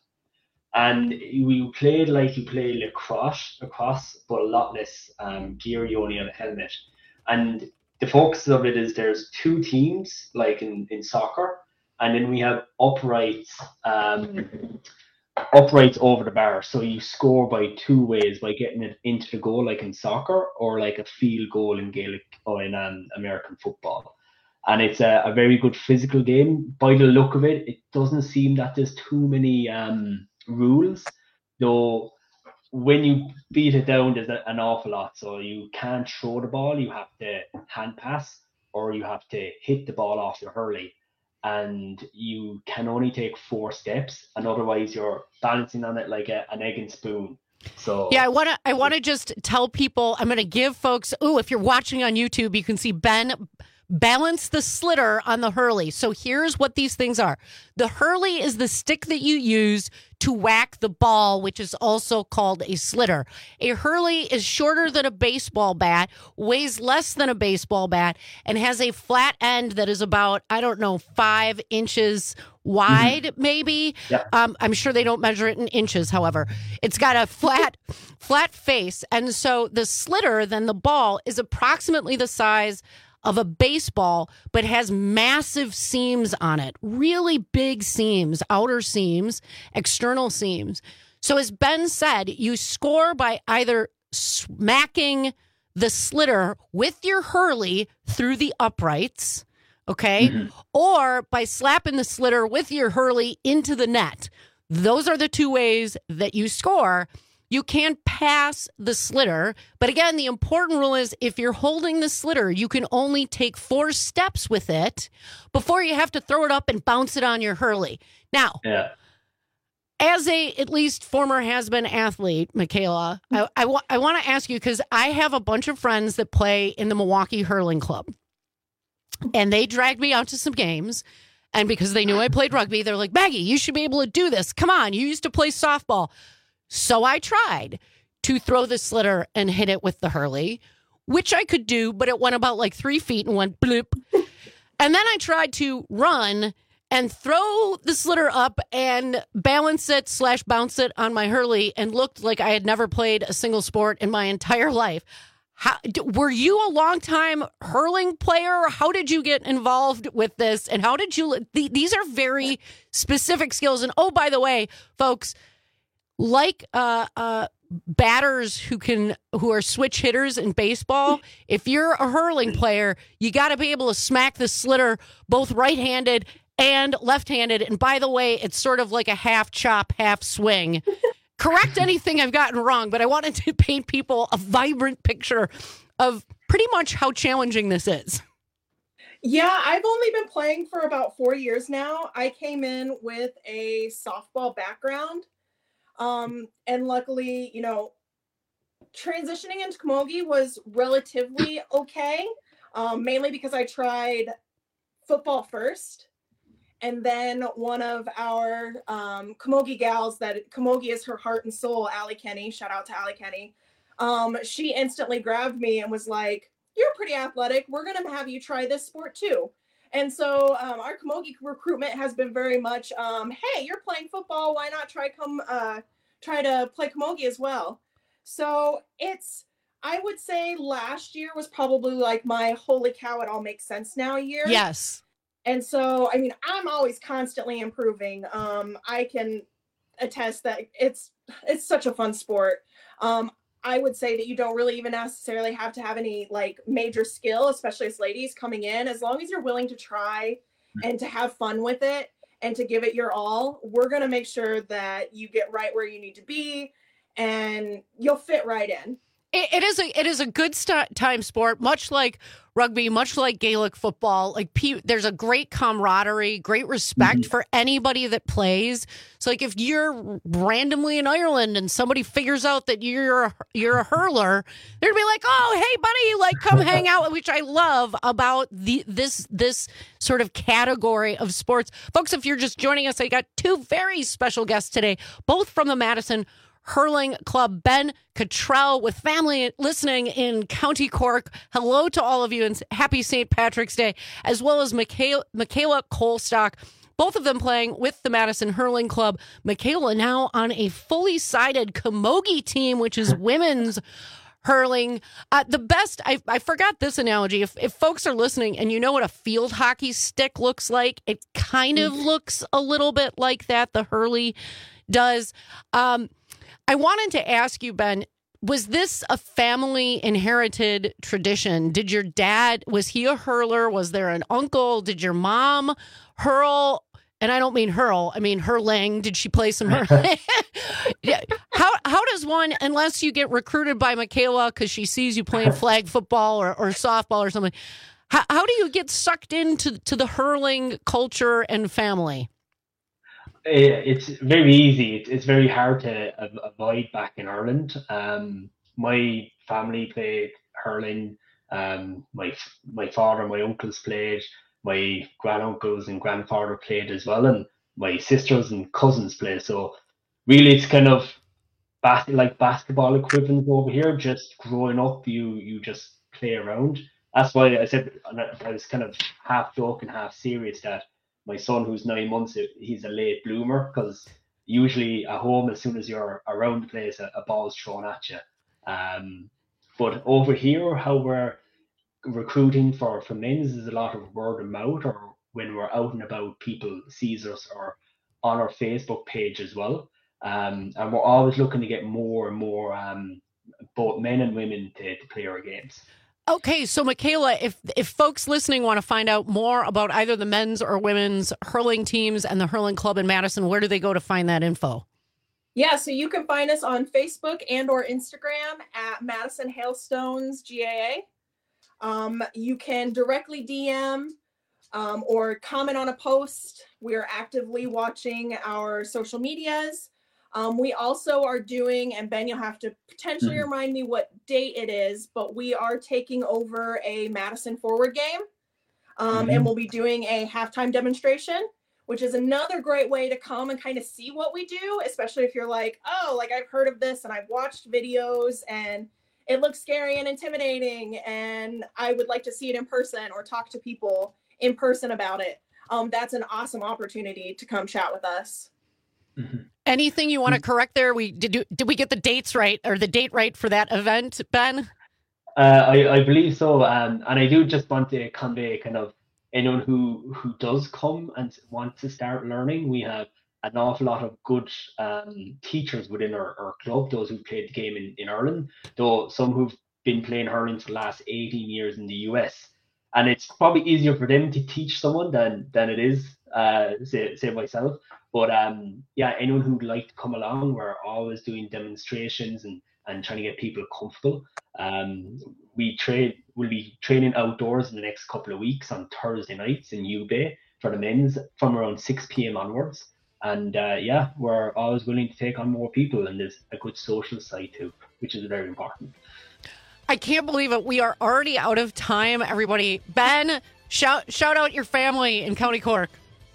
And you played like you play lacrosse, lacrosse, but a lot less um, gear. You only have a helmet. And the focus of it is there's two teams, like in, in soccer, and then we have uprights, um, uprights over the bar. So you score by two ways, by getting it into the goal, like in soccer, or like a field goal in Gaelic or in um, American football. And it's a, a very good physical game. By the look of it, it doesn't seem that there's too many um, rules, though when you beat it down, there's a, an awful lot. So you can't throw the ball, you have to hand pass, or you have to hit the ball off your hurley. And you can only take four steps, and otherwise you're balancing on it like a, an egg and spoon. So Yeah, I want to I want to just tell people, I'm going to give folks, oh, if you're watching on YouTube, you can see Ben balance the slitter on the hurley. So here's what these things are. The hurley is the stick that you use to whack the ball, which is also called a slitter. A hurley is shorter than a baseball bat, weighs less than a baseball bat, and has a flat end that is about, I don't know, five inches wide, mm-hmm. maybe. Yeah. Um, I'm sure they don't measure it in inches, however. It's got a flat, flat face. And so the slitter, then the ball, is approximately the size of a baseball, but has massive seams on it, really big seams, outer seams, external seams. So as Ben said, you score by either smacking the slitter with your hurley through the uprights, okay, mm-hmm. or by slapping the slitter with your hurley into the net. Those are the two ways that you score. You can pass the slitter, but again, the important rule is if you're holding the slitter, you can only take four steps with it before you have to throw it up and bounce it on your hurley. Now, yeah. as a at least former has-been athlete, Michaela, I, I, wa- I want to ask you, because I have a bunch of friends that play in the Milwaukee Hurling Club, and they dragged me out to some games. And because they knew I played rugby, they're like, Maggie, you should be able to do this. Come on, you used to play softball. So I tried to throw the slitter and hit it with the hurley, which I could do, but it went about like three feet and went bloop. And then I tried to run and throw the slitter up and balance it slash bounce it on my hurley, and looked like I had never played a single sport in my entire life. How, were you a long-time hurling player? How did you get involved with this? And how did you... These are very specific skills. And oh, by the way, folks... Like uh, uh, batters who can who are switch hitters in baseball, if you're a hurling player, you got to be able to smack the slitter both right-handed and left-handed. And by the way, it's sort of like a half chop, half swing. Correct anything I've gotten wrong, but I wanted to paint people a vibrant picture of pretty much how challenging this is. Yeah, I've only been playing for about four years now. I came in with a softball background. Um, and luckily, you know, transitioning into camogie was relatively okay, um, mainly because I tried football first. And then one of our um, camogie gals that camogie is her heart and soul, Allie Kenny, shout out to Allie Kenny. Um, she instantly grabbed me and was like, you're pretty athletic. We're going to have you try this sport too. And so um, our camogie recruitment has been very much, um, hey, you're playing football. Why not try come uh, try to play camogie as well? So it's, I would say last year was probably like my holy cow, it all makes sense now year. Yes. And so, I mean, I'm always constantly improving. Um, I can attest that it's it's such a fun sport. Um, I would say that you don't really even necessarily have to have any like major skill, especially as ladies coming in. As long as you're willing to try and to have fun with it and to give it your all, we're going to make sure that you get right where you need to be and you'll fit right in. It, it is a it is a good st- time sport, much like rugby, much like Gaelic football. Like pe- there's a great camaraderie, great respect mm-hmm. for anybody that plays. So like if you're randomly in Ireland and somebody figures out that you're a, you're a hurler, they're gonna be like, "Oh, hey buddy, like come hang out," which I love about the this this sort of category of sports. Folks, if you're just joining us, I got two very special guests today, both from the Madison Hurling Club. Ben Cottrell with family listening in County Cork. Hello to all of you and happy Saint Patrick's Day, as well as Michaela, Michaela Colstock, both of them playing with the Madison Hurling Club. Michaela now on a fully sided camogie team, which is women's hurling. Uh, the best, I, I forgot this analogy. If, if folks are listening and you know what a field hockey stick looks like, it kind of looks a little bit like that. The hurley does. Um, I wanted to ask you, Ben, was this a family inherited tradition? Did your dad, was he a hurler? Was there an uncle? Did your mom hurl? And I don't mean hurl, I mean hurling. Did she play some hurling? how how does one, unless you get recruited by Michaela because she sees you playing flag football or, or softball or something, how, how do you get sucked into to the hurling culture and family? It's very easy. It's very hard to avoid back in Ireland. Um, my family played hurling. Um, my my father, my uncles played. My granduncles and grandfather played as well, and my sisters and cousins play. So really, it's kind of bas- like basketball equivalent over here. Just growing up, you you just play around. That's why I said I was kind of half joking, half serious that my son, who's nine months, he's a late bloomer because usually at home, as soon as you're around the place, a, a ball's thrown at you. Um, but over here, how we're recruiting for, for men's is a lot of word of mouth, or when we're out and about, people sees us or on our Facebook page as well. Um, and we're always looking to get more and more um, both men and women to, to play our games. Okay, so Michaela, if if folks listening want to find out more about either the men's or women's hurling teams and the Hurling Club in Madison, where do they go to find that info? Yeah, so you can find us on Facebook and or Instagram at Madison Hailstones G A A. Um, you can directly D M um, or comment on a post. We are actively watching our social medias. Um, we also are doing, and Ben, you'll have to potentially mm-hmm. remind me what date it is, but we are taking over a Madison Forward game, um, mm-hmm. and we'll be doing a halftime demonstration, which is another great way to come and kind of see what we do, especially if you're like, oh, like I've heard of this and I've watched videos and it looks scary and intimidating and I would like to see it in person or talk to people in person about it. Um, that's an awesome opportunity to come chat with us. Mm-hmm. Anything you want to correct there? We did. You, did we get the dates right, or the date right for that event, Ben? Uh, I, I believe so, um, and I do just want to convey kind of anyone who who does come and wants to start learning. We have an awful lot of good um, teachers within our, our club. Those who played the game in, in Ireland, though some who've been playing hurling for the last eighteen years in the U S, and it's probably easier for them to teach someone than than it is uh, say say myself. But um, yeah, anyone who'd like to come along, we're always doing demonstrations and, and trying to get people comfortable. Um, we train, we'll be training outdoors in the next couple of weeks on Thursday nights in U Bay for the men's from around six p.m. onwards. And uh, yeah, we're always willing to take on more people, and there's a good social side too, which is very important. I can't believe it. We are already out of time, everybody. Ben, shout shout out your family in County Cork.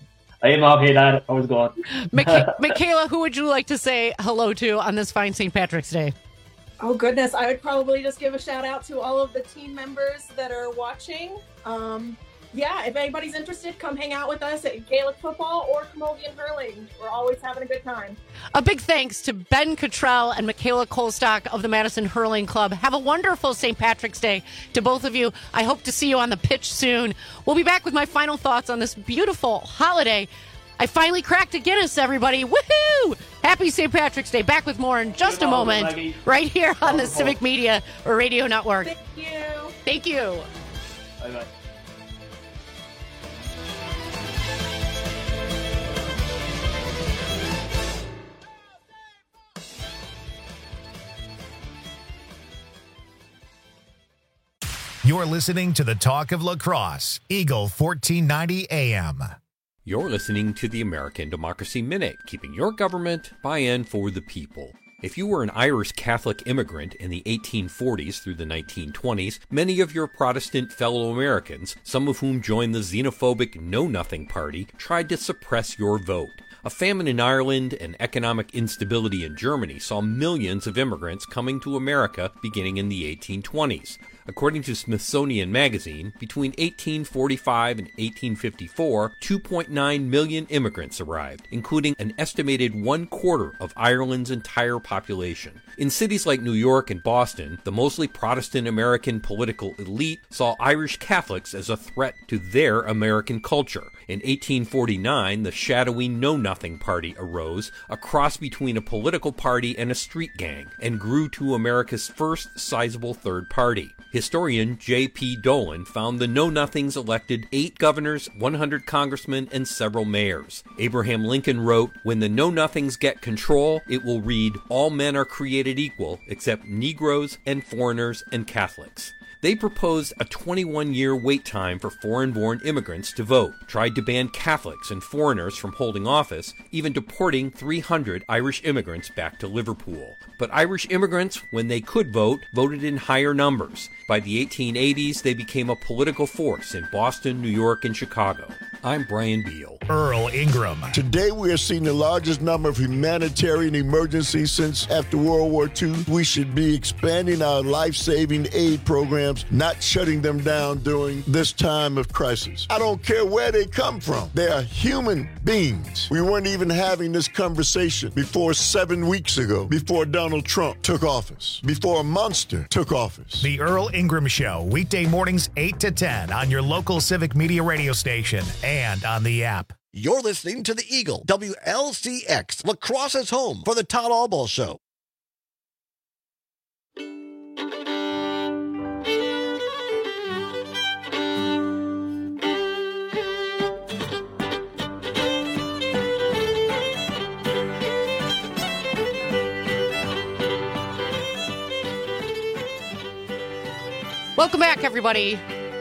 I am up here, Dad. How's it going? Micha- Michaela, who would you like to say hello to on this fine Saint Patrick's Day? Oh, goodness. I would probably just give a shout out to all of the team members that are watching. Um, yeah, if anybody's interested, come hang out with us at Gaelic football or camogie and hurling. We're always having a good time. A big thanks to Ben Cottrell and Michaela Colstock of the Madison Hurling Club. Have a wonderful Saint Patrick's Day to both of you. I hope to see you on the pitch soon. We'll be back with my final thoughts on this beautiful holiday. I finally cracked a Guinness, everybody. Woohoo! Happy Saint Patrick's Day. Back with more in just a moment, right here on the Civic Media or Radio Network. Thank you. Thank you. Bye-bye. You're listening to the Talk of Lacrosse, Eagle fourteen ninety A M. You're listening to the American Democracy Minute, keeping your government by and for the people. If you were an Irish Catholic immigrant in the eighteen forties through the nineteen twenties, many of your Protestant fellow Americans, some of whom joined the xenophobic Know Nothing Party, tried to suppress your vote. A famine in Ireland and economic instability in Germany saw millions of immigrants coming to America beginning in the eighteen twenties. According to Smithsonian Magazine, between eighteen forty-five and eighteen fifty-four, two point nine million immigrants arrived, including an estimated one quarter of Ireland's entire population. In cities like New York and Boston, the mostly Protestant American political elite saw Irish Catholics as a threat to their American culture. In eighteen forty-nine, the shadowy Know Nothing Party arose, a cross between a political party and a street gang, and grew to America's first sizable third party. Historian J P Dolan found the Know Nothings elected eight governors, one hundred congressmen, and several mayors. Abraham Lincoln wrote, "When the Know Nothings get control, it will read, 'All men are created equal, except Negroes and foreigners and Catholics.'" They proposed a twenty-one year wait time for foreign-born immigrants to vote, tried to ban Catholics and foreigners from holding office, even deporting three hundred Irish immigrants back to Liverpool. But Irish immigrants, when they could vote, voted in higher numbers. By the eighteen eighties, they became a political force in Boston, New York, and Chicago. I'm Brian Beal. Earl Ingram. Today we are seeing the largest number of humanitarian emergencies since after World War Two. We should be expanding our life-saving aid programs, not shutting them down during this time of crisis. I don't care where they come from. They are human beings. We weren't even having this conversation before seven weeks ago, before Donald Trump took office, before a monster took office. The Earl Ingram Show, weekday mornings eight to ten on your local Civic Media radio station and on the app. You're listening to the Eagle, W L C X, Lacrosse's home for the Todd Albaugh Show. Welcome back, everybody.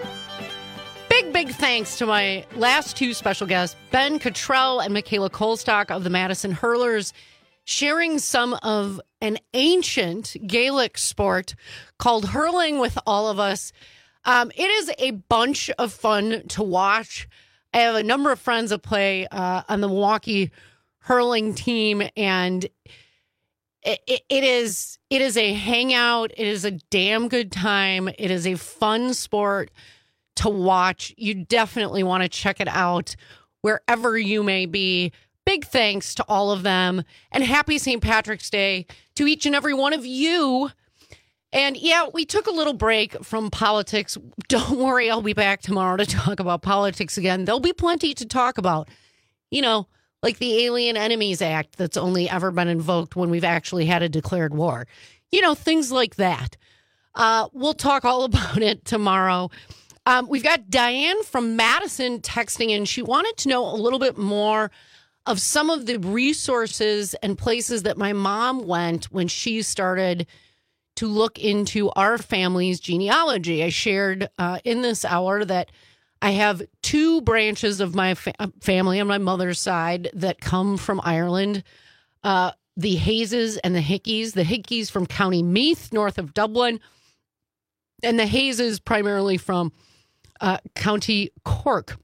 Big, big thanks to my last two special guests, Ben Cottrell and Michaela Kolstock of the Madison Hurlers, sharing some of an ancient Gaelic sport called hurling with all of us. Um, it is a bunch of fun to watch. I have a number of friends that play uh, on the Milwaukee hurling team, and It, it, it is it is a hangout. It is a damn good time. It is a fun sport to watch. You definitely want to check it out wherever you may be. Big thanks to all of them, and happy Saint Patrick's Day to each and every one of you. And yeah, we took a little break from politics. Don't worry, I'll be back tomorrow to talk about politics again. There'll be plenty to talk about. You know, like the Alien Enemies Act that's only ever been invoked when we've actually had a declared war. You know, things like that. Uh, we'll talk all about it tomorrow. Um, we've got Diane from Madison texting in. She wanted to know a little bit more of some of the resources and places that my mom went when she started to look into our family's genealogy. I shared uh, in this hour that I have two branches of my fa- family on my mother's side that come from Ireland, uh, the Hayeses and the Hickeys. The Hickeys from County Meath, north of Dublin, and the Hayeses primarily from uh, County Cork.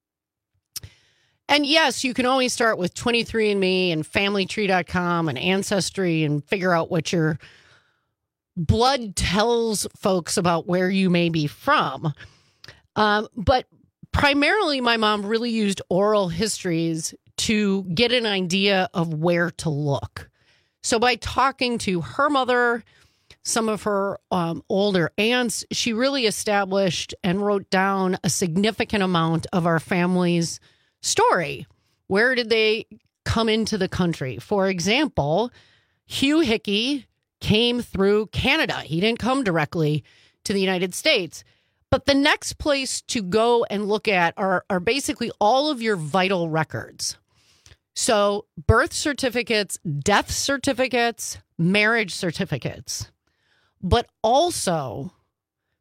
And yes, you can always start with twenty-three and me and family tree dot com and Ancestry and figure out what your blood tells folks about where you may be from. Um, but primarily, my mom really used oral histories to get an idea of where to look. So by talking to her mother, some of her um, older aunts, she really established and wrote down a significant amount of our family's story. Where did they come into the country? For example, Hugh Hickey came through Canada. He didn't come directly to the United States. But the next place to go and look at are, are basically all of your vital records. So birth certificates, death certificates, marriage certificates, but also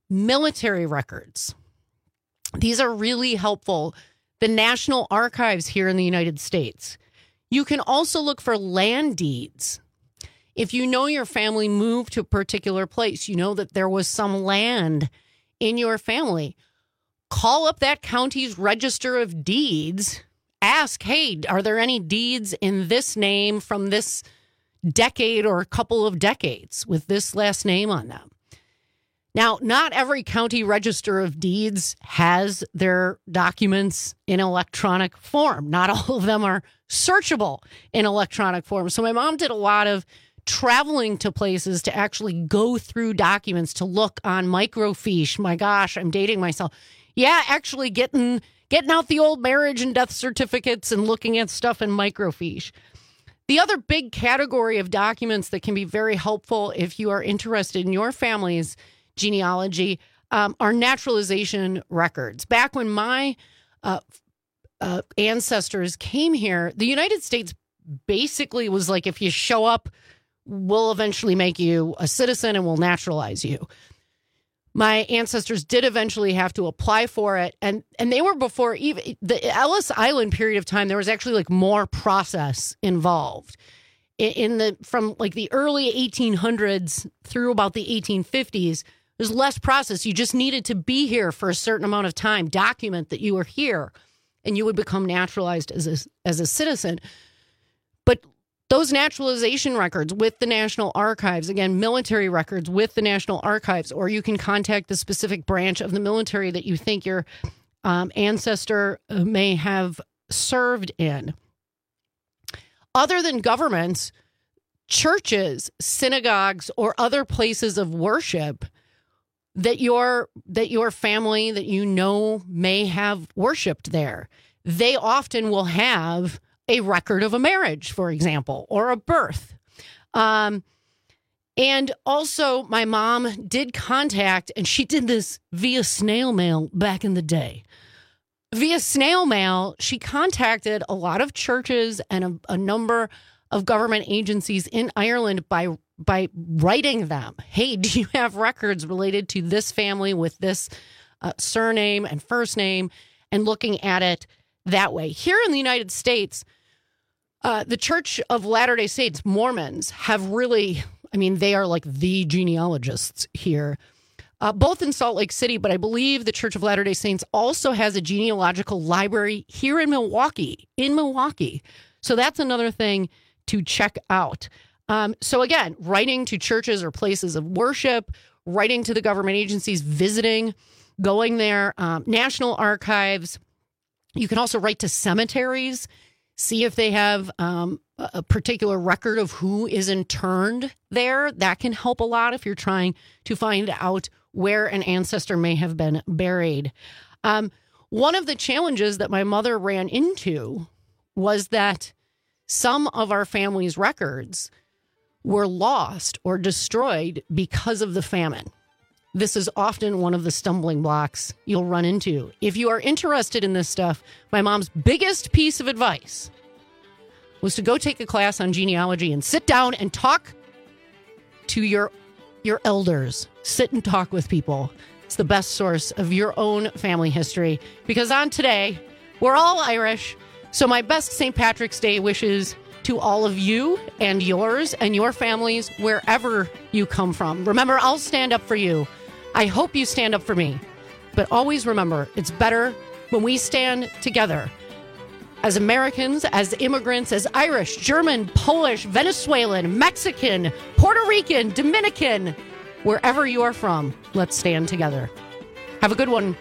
military records. These are really helpful. The National Archives here in the United States. You can also look for land deeds. If you know your family moved to a particular place, you know that there was some land in your family, call up that county's register of deeds. Ask, hey, are there any deeds in this name from this decade or a couple of decades with this last name on them? Now, not every county register of deeds has their documents in electronic form. Not all of them are searchable in electronic form. So my mom did a lot of traveling to places to actually go through documents to look on microfiche. My gosh, I'm dating myself. Yeah, actually getting getting out the old marriage and death certificates and looking at stuff in microfiche. The other big category of documents that can be very helpful if you are interested in your family's genealogy um, are naturalization records. Back when my uh, uh, ancestors came here, the United States basically was like, if you show up, we'll eventually make you a citizen and we'll naturalize you. My ancestors did eventually have to apply for it. And, and they were before even the Ellis Island period of time, there was actually like more process involved. In, in the, from like the early eighteen hundreds through about the eighteen fifties, there's less process. You just needed to be here for a certain amount of time, document that you were here, and you would become naturalized as a, as a citizen. But those naturalization records with the National Archives, again, military records with the National Archives, or you can contact the specific branch of the military that you think your um, ancestor may have served in. Other than governments, churches, synagogues, or other places of worship that your that your family that you know may have worshiped there, they often will have a record of a marriage, for example, or a birth. Um, and also, my mom did contact, and she did this via snail mail back in the day. Via snail mail, she contacted a lot of churches and a, a number of government agencies in Ireland by by writing them, hey, do you have records related to this family with this uh, surname and first name, and looking at it that way. Here in the United States, uh, the Church of Latter-day Saints, Mormons, have really, I mean, they are like the genealogists here, uh, both in Salt Lake City, but I believe the Church of Latter-day Saints also has a genealogical library here in Milwaukee, in Milwaukee. So that's another thing to check out. Um, so again, writing to churches or places of worship, writing to the government agencies, visiting, going there, um, National Archives. You can also write to cemeteries, see if they have um, a particular record of who is interned there. That can help a lot if you're trying to find out where an ancestor may have been buried. Um, one of the challenges that my mother ran into was that some of our family's records were lost or destroyed because of the famine. This is often one of the stumbling blocks you'll run into. If you are interested in this stuff, my mom's biggest piece of advice was to go take a class on genealogy and sit down and talk to your your elders. Sit and talk with people. It's the best source of your own family history. Because on today, we're all Irish. So my best Saint Patrick's Day wishes to all of you and yours and your families wherever you come from. Remember, I'll stand up for you. I hope you stand up for me. But always remember, it's better when we stand together as Americans, as immigrants, as Irish, German, Polish, Venezuelan, Mexican, Puerto Rican, Dominican, wherever you are from, let's stand together. Have a good one.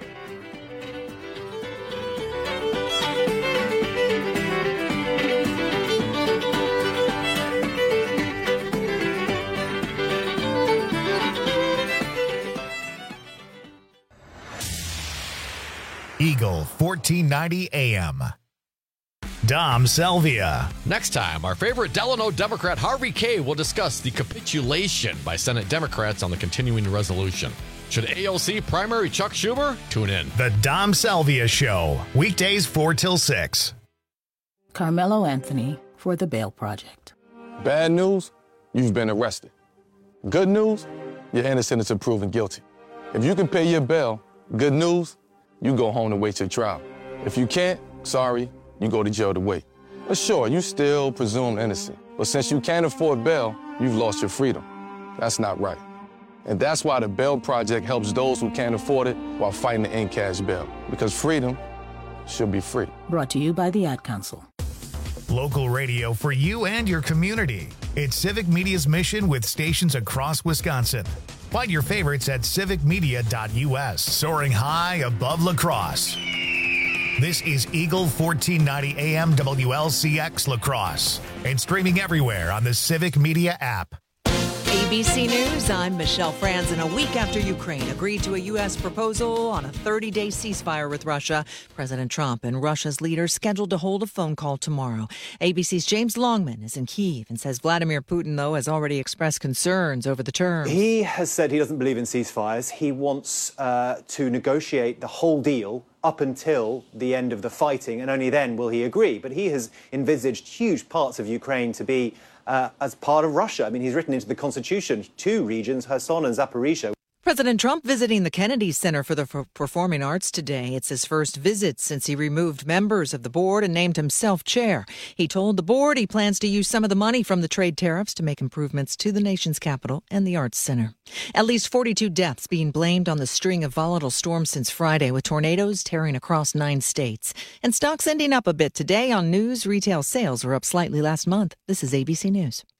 Eagle fourteen ninety A M. Dom Salvia. Next time, our favorite Delano Democrat Harvey Kaye will discuss the capitulation by Senate Democrats on the continuing resolution. Should A O C primary Chuck Schumer? Tune in. The Dom Salvia Show, weekdays four till six. Carmelo Anthony for The Bail Project. Bad news, you've been arrested. Good news, you're innocent until proven guilty. If you can pay your bail, good news, you go home to wait your trial. If you can't, sorry, you go to jail to wait. But sure, you still presume innocent. But since you can't afford bail, you've lost your freedom. That's not right. And that's why the Bail Project helps those who can't afford it while fighting to end cash bail. Because freedom should be free. Brought to you by the Ad Council. Local radio for you and your community. It's Civic Media's mission with stations across Wisconsin. Find your favorites at civic media dot U S, soaring high above La Crosse. This is Eagle fourteen ninety A M W L C X La Crosse and streaming everywhere on the Civic Media app. A B C News, I'm Michelle Franzen. A week after Ukraine agreed to a U S proposal on a thirty-day ceasefire with Russia, President Trump and Russia's leader scheduled to hold a phone call tomorrow. A B C's James Longman is in Kyiv and says Vladimir Putin, though, has already expressed concerns over the terms. He has said he doesn't believe in ceasefires. He wants uh, to negotiate the whole deal up until the end of the fighting, and only then will he agree. But he has envisaged huge parts of Ukraine to be Uh, as part of Russia. I mean, he's written into the Constitution two regions, Kherson and Zaporizhia. President Trump visiting the Kennedy Center for the Performing Arts today. It's his first visit since he removed members of the board and named himself chair. He told the board he plans to use some of the money from the trade tariffs to make improvements to the nation's capital and the Arts Center. At least forty-two deaths being blamed on the string of volatile storms since Friday, with tornadoes tearing across nine states. And stocks ending up a bit today on news. Retail sales were up slightly last month. This is A B C News.